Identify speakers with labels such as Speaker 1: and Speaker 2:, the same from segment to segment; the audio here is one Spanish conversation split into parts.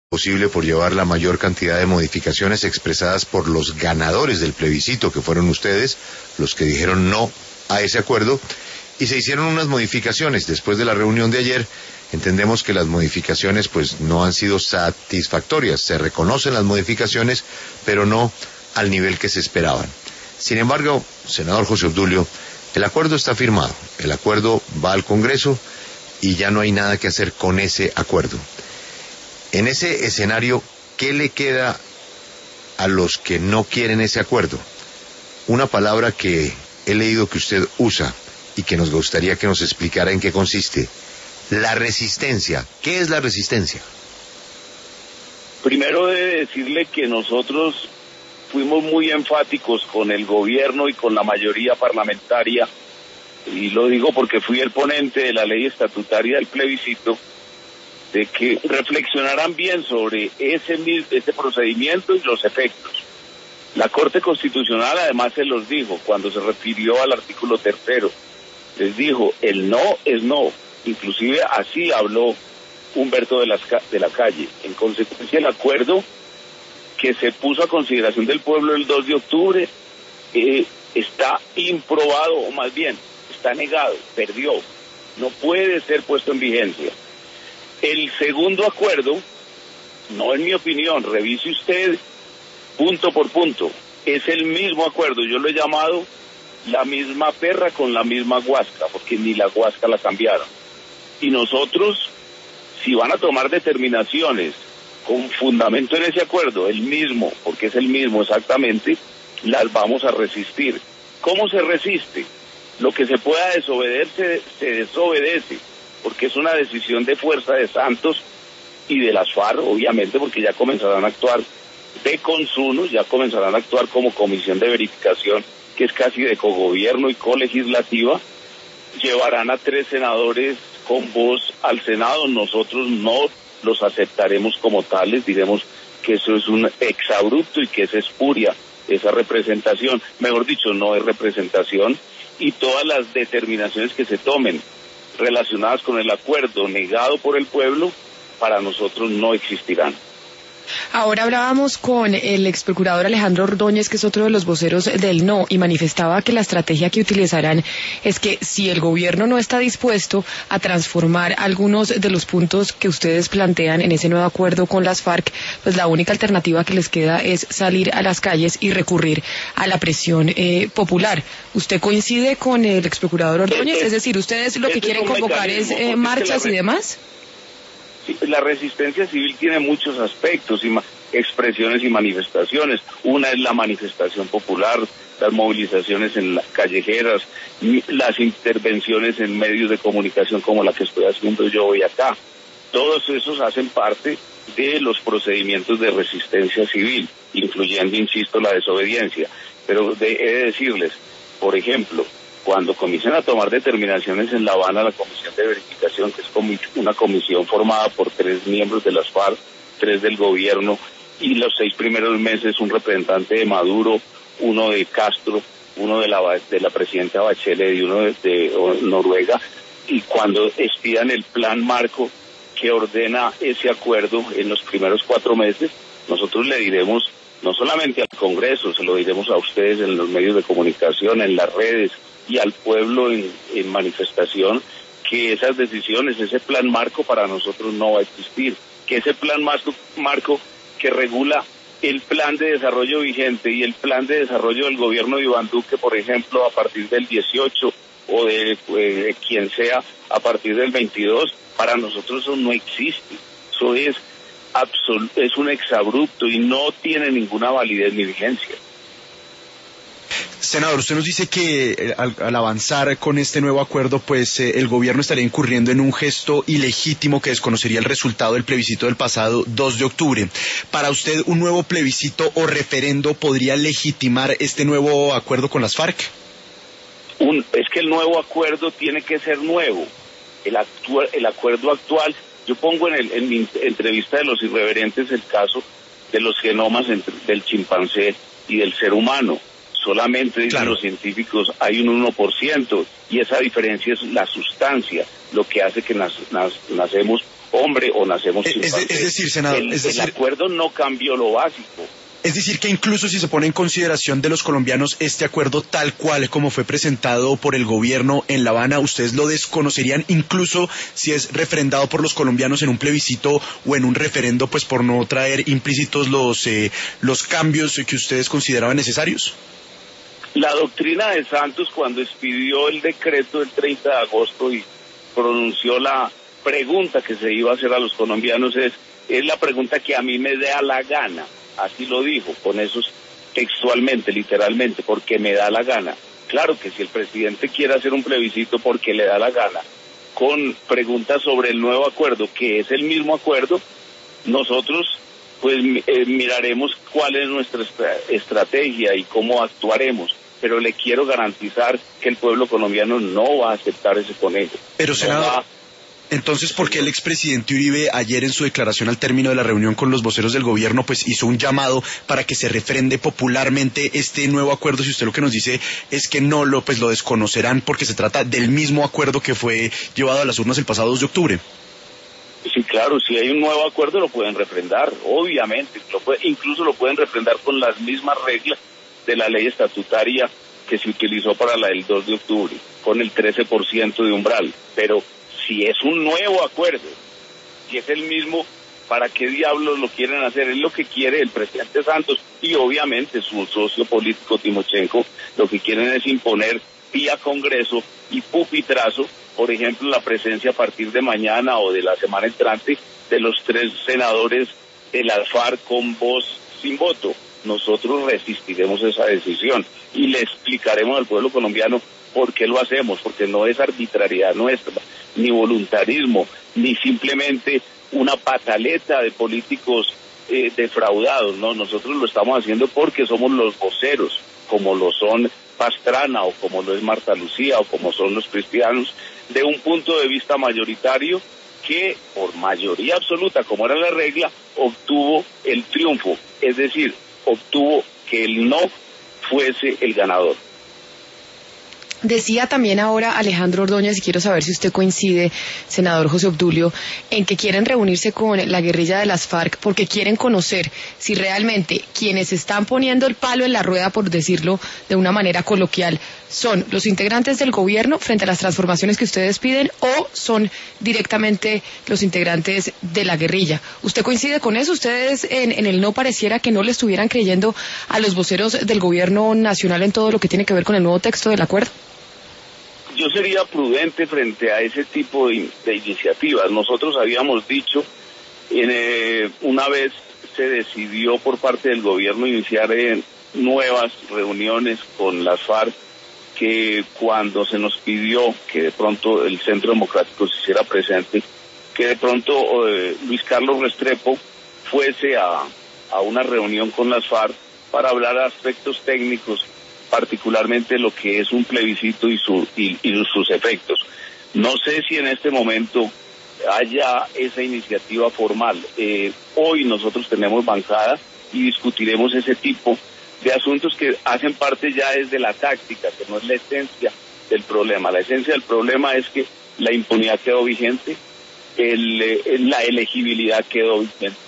Speaker 1: posible por llevar la mayor cantidad de modificaciones expresadas por los ganadores del plebiscito, que fueron ustedes, los que dijeron no a ese acuerdo, y se hicieron unas modificaciones. Después de la reunión de ayer, entendemos que las modificaciones pues no han sido satisfactorias. Se reconocen las modificaciones, pero no al nivel que se esperaban. Sin embargo, senador José Obdulio, el acuerdo está firmado, el acuerdo va al Congreso y ya no hay nada que hacer con ese acuerdo. En ese escenario, ¿qué le queda a los que no quieren ese acuerdo? Una palabra que he leído que usted usa y que nos gustaría que nos explicara en qué consiste. La resistencia. ¿Qué es la resistencia?
Speaker 2: Primero debe decirle que nosotros fuimos muy enfáticos con el gobierno y con la mayoría parlamentaria, y lo digo porque fui el ponente de la ley estatutaria del plebiscito, de que reflexionaran bien sobre ese procedimiento y los efectos. La Corte Constitucional además se los dijo cuando se refirió al artículo 3º, les dijo, el no es no, inclusive así habló Humberto de la Calle. En consecuencia, el acuerdo que se puso a consideración del pueblo el 2 de octubre está improbado, o más bien, está negado, perdió, no puede ser puesto en vigencia. El segundo acuerdo, no en mi opinión, revise usted punto por punto, es el mismo acuerdo, yo lo he llamado la misma perra con la misma guasca, porque ni la guasca la cambiaron. Y nosotros, si van a tomar determinaciones con fundamento en ese acuerdo, el mismo, porque es el mismo exactamente, las vamos a resistir. ¿Cómo se resiste? Lo que se pueda desobedecer, se desobedece, porque es una decisión de fuerza de Santos y de las FARC, obviamente, porque ya comenzarán a actuar de consumo, ya comenzarán a actuar como comisión de verificación, que es casi de cogobierno y colegislativa, llevarán a 3 senadores con voz al Senado, nosotros no los aceptaremos como tales, diremos que eso es un exabrupto y que es espuria esa representación, mejor dicho, no es representación, y todas las determinaciones que se tomen relacionadas con el acuerdo negado por el pueblo, para nosotros no existirán.
Speaker 3: Ahora hablábamos con el ex procurador Alejandro Ordóñez, que es otro de los voceros del no, y manifestaba que la estrategia que utilizarán es que si el gobierno no está dispuesto a transformar algunos de los puntos que ustedes plantean en ese nuevo acuerdo con las FARC, pues la única alternativa que les queda es salir a las calles y recurrir a la presión popular. ¿Usted coincide con el ex procurador Ordóñez? Es decir, ¿ustedes lo que quieren convocar es marchas y demás?
Speaker 2: La resistencia civil tiene muchos aspectos, expresiones y manifestaciones. Una es la manifestación popular, las movilizaciones en las callejeras, las intervenciones en medios de comunicación como la que estoy haciendo yo hoy acá. Todos esos hacen parte de los procedimientos de resistencia civil, incluyendo, insisto, la desobediencia. Pero he de decirles, por ejemplo, cuando comiencen a tomar determinaciones en La Habana, la comisión de verificación, que es una comisión formada por 3 miembros de las FARC, 3 del gobierno, y los 6 primeros meses un representante de Maduro, uno de Castro, uno de la presidenta Bachelet y uno de Noruega, y cuando expidan el plan marco que ordena ese acuerdo en los primeros 4 meses, nosotros le diremos, no solamente al Congreso, se lo diremos a ustedes en los medios de comunicación, en las redes, y al pueblo en manifestación, que esas decisiones, ese plan marco para nosotros no va a existir, que ese plan marco que regula el plan de desarrollo vigente y el plan de desarrollo del gobierno de Iván Duque, por ejemplo, a partir del 18 o de quien sea a partir del 22, para nosotros eso no existe, eso es un exabrupto y no tiene ninguna validez ni vigencia.
Speaker 4: Senador, usted nos dice que al avanzar con este nuevo acuerdo, pues el gobierno estaría incurriendo en un gesto ilegítimo que desconocería el resultado del plebiscito del pasado 2 de octubre. ¿Para usted un nuevo plebiscito o referendo podría legitimar este nuevo acuerdo con las FARC?
Speaker 2: Es que el nuevo acuerdo tiene que ser nuevo. El acuerdo actual, yo pongo en mi entrevista de Los Irreverentes el caso de los genomas del chimpancé y del ser humano. Solamente, dicen los científicos, hay un 1%, y esa diferencia es la sustancia, lo que hace que nacemos hombre o nacemos sin
Speaker 4: Es decir, senador,
Speaker 2: el acuerdo no cambió lo básico.
Speaker 4: Es decir, que incluso si se pone en consideración de los colombianos este acuerdo tal cual como fue presentado por el gobierno en La Habana, ¿ustedes lo desconocerían incluso si es refrendado por los colombianos en un plebiscito o en un referendo, pues por no traer implícitos los cambios que ustedes consideraban necesarios?
Speaker 2: La doctrina de Santos, cuando expidió el decreto del 30 de agosto y pronunció la pregunta que se iba a hacer a los colombianos, es la pregunta que a mí me da la gana. Así lo dijo, con esos textualmente, literalmente, porque me da la gana. Claro que si el presidente quiere hacer un plebiscito porque le da la gana, con preguntas sobre el nuevo acuerdo, que es el mismo acuerdo, nosotros pues miraremos cuál es nuestra estrategia y cómo actuaremos. Pero le quiero garantizar que el pueblo colombiano no va a aceptar ese conejo.
Speaker 4: Pero, senador, entonces, ¿por qué el expresidente Uribe ayer en su declaración al término de la reunión con los voceros del gobierno pues hizo un llamado para que se refrende popularmente este nuevo acuerdo? Si usted lo que nos dice es que no lo desconocerán porque se trata del mismo acuerdo que fue llevado a las urnas el pasado 2 de octubre.
Speaker 2: Sí, claro, si hay un nuevo acuerdo lo pueden refrendar, obviamente, incluso lo pueden refrendar con las mismas reglas de la ley estatutaria que se utilizó para la del 2 de octubre, con el 13% de umbral, pero si es un nuevo acuerdo, si es el mismo, ¿para qué diablos lo quieren hacer? Es lo que quiere el presidente Santos y obviamente su socio político Timochenko, lo que quieren es imponer vía Congreso y pupitrazo, por ejemplo, la presencia a partir de mañana o de la semana entrante de los 3 senadores de la FARC con voz sin voto. Nosotros resistiremos esa decisión y le explicaremos al pueblo colombiano por qué lo hacemos, porque no es arbitrariedad nuestra, ni voluntarismo, ni simplemente una pataleta de políticos defraudados, no, nosotros lo estamos haciendo porque somos los voceros, como lo son Pastrana o como lo es Marta Lucía o como son los cristianos, de un punto de vista mayoritario que por mayoría absoluta, como era la regla, obtuvo el triunfo, es decir, obtuvo que el no fuese el ganador.
Speaker 3: Decía también ahora Alejandro Ordóñez, y quiero saber si usted coincide, senador José Obdulio, en que quieren reunirse con la guerrilla de las FARC porque quieren conocer si realmente quienes están poniendo el palo en la rueda, por decirlo de una manera coloquial, son los integrantes del gobierno frente a las transformaciones que ustedes piden o son directamente los integrantes de la guerrilla. ¿Usted coincide con eso? ¿Ustedes en el no pareciera que no le estuvieran creyendo a los voceros del gobierno nacional en todo lo que tiene que ver con el nuevo texto del acuerdo?
Speaker 2: Yo sería prudente frente a ese tipo de iniciativas. Nosotros habíamos dicho, una vez se decidió por parte del gobierno iniciar nuevas reuniones con las FARC, que cuando se nos pidió que de pronto el Centro Democrático se hiciera presente, que de pronto Luis Carlos Restrepo fuese a una reunión con las FARC para hablar de aspectos técnicos, particularmente lo que es un plebiscito y sus efectos. No sé si en este momento haya esa iniciativa formal. Hoy nosotros tenemos bancada y discutiremos ese tipo de asuntos que hacen parte ya desde la táctica, que no es la esencia del problema. La esencia del problema es que la impunidad quedó vigente, la elegibilidad quedó vigente.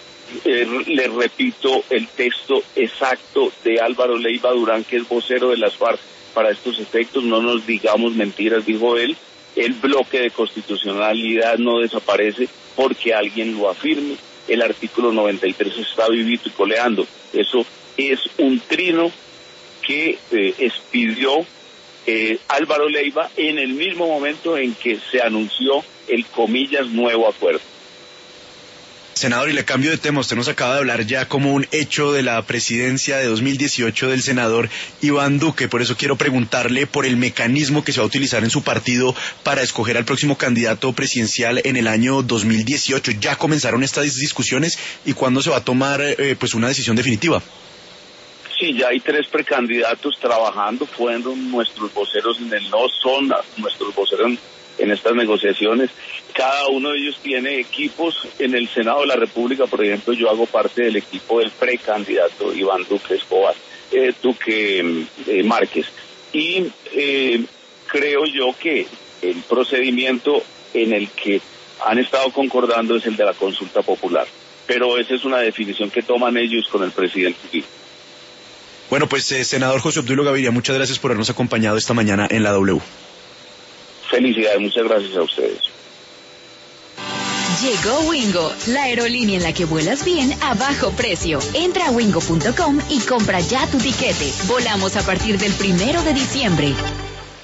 Speaker 2: Le repito el texto exacto de Álvaro Leiva Durán, que es vocero de las FARC para estos efectos. No nos digamos mentiras, dijo él. El bloque de constitucionalidad no desaparece porque alguien lo afirme. El artículo 93 está vivito y coleando. Eso es un trino que expidió Álvaro Leiva en el mismo momento en que se anunció el comillas nuevo acuerdo.
Speaker 4: Senador, y le cambio de tema, usted nos acaba de hablar ya como un hecho de la presidencia de 2018 del senador Iván Duque, por eso quiero preguntarle por el mecanismo que se va a utilizar en su partido para escoger al próximo candidato presidencial en el año 2018. ¿Ya comenzaron estas discusiones y cuándo se va a tomar una decisión definitiva?
Speaker 2: Sí, ya hay 3 precandidatos trabajando, fueron nuestros voceros en el no, son nuestros voceros en estas negociaciones. Cada uno de ellos tiene equipos en el Senado de la República. Por ejemplo, yo hago parte del equipo del precandidato Iván Duque Escobar, Duque Márquez. Y creo yo que el procedimiento en el que han estado concordando es el de la consulta popular. Pero esa es una definición que toman ellos con el presidente.
Speaker 4: Bueno, pues senador José Obdulio Gaviria, muchas gracias por habernos acompañado esta mañana en la W.
Speaker 2: Felicidades, muchas gracias a ustedes.
Speaker 5: Llegó Wingo, la aerolínea en la que vuelas bien a bajo precio. Entra a wingo.com y compra ya tu tiquete. Volamos a partir del 1 de diciembre.